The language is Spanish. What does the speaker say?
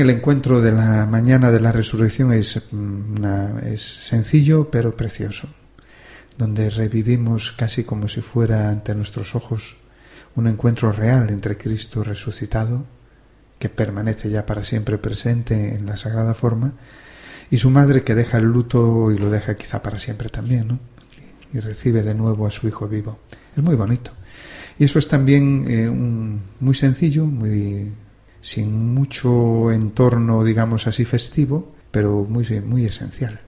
El encuentro de la mañana de la resurrección es sencillo pero precioso, donde revivimos casi como si fuera ante nuestros ojos un encuentro real entre Cristo resucitado, que permanece ya para siempre presente en la sagrada forma, y su madre, que deja el luto y lo deja quizá para siempre también, ¿no? Y recibe de nuevo a su hijo vivo. Es muy bonito. Y eso es también muy sencillo, sin mucho entorno, digamos así, festivo, pero muy, muy esencial.